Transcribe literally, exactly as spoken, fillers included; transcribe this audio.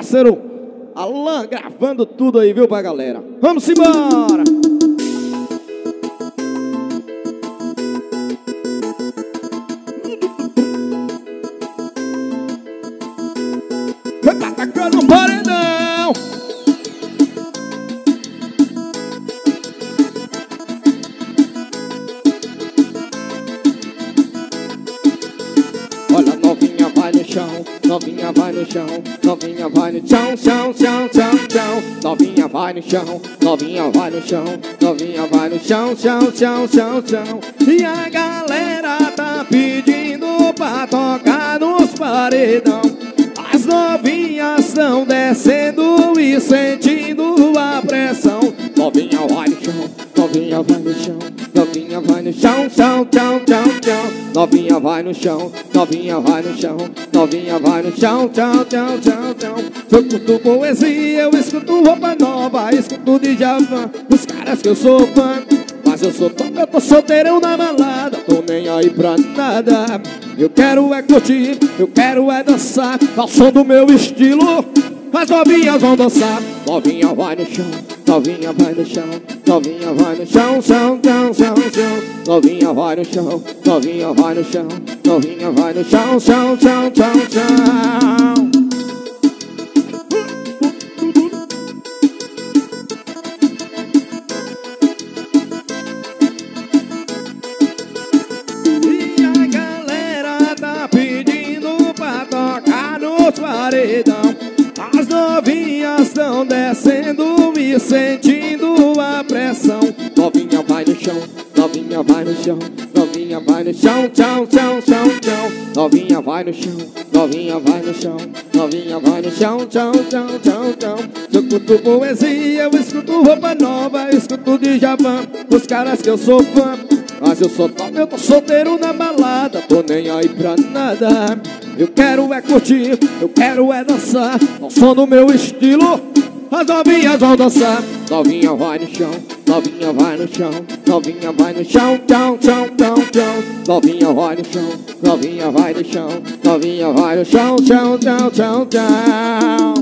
parceiro Alan gravando tudo aí, viu, pra galera. Vamos embora! Vai tá tacando no paredão! Olha, novinha vai no chão, novinha vai no chão, novinha vai no chão, chão, chão, chão, chão. Novinha vai no chão, novinha vai no chão, novinha vai no chão, chão, chão, chão, chão. E a galera tá pedindo pra tocar nos paredão. As novinhas estão descendo e sentindo a pressão. Novinha vai no chão, novinha vai no chão, novinha vai no chão, chão, chão, chão, chão. Novinha vai no chão, novinha vai no chão, novinha vai no chão, chão, chão, chão, chão. Eu escuto poesia, eu escuto roupa nova, escuto Djavan, os caras que eu sou fã. Mas eu sou top, eu tô solteirão na balada, tô nem aí pra nada. Eu quero é curtir, eu quero é dançar ao som do meu estilo. As novinhas vão dançar. Novinha vai no chão, novinha vai no chão, novinha vai no chão, chão, chão, chão, chão. Novinha vai no chão, novinha vai no chão, novinha vai no chão, chão, chão, chão, chão. E a galera tá pedindo pra tocar nos paredão. As novinhas estão descendo e sentindo a pressão. Novinha vai no chão, novinha vai no chão, novinha vai no chão, chão, chão, chão, chão. Novinha vai no chão, novinha vai no chão, novinha vai no chão, chão, chão, chão, chão. Eu escuto poesia, eu escuto roupa nova, eu escuto Djavan, os caras que eu sou fã. Mas eu sou top, eu tô solteiro na balada, tô nem aí pra nada. Eu quero é curtir, eu quero é dançar ao som do meu estilo. As novinhas vão dançar. Novinha vai no chão, novinha vai no chão, novinha vai no chão, chão, chão, chão, chão. Novinha vai no chão, novinha vai no chão, novinha vai no chão, chão, chão, chão, chão.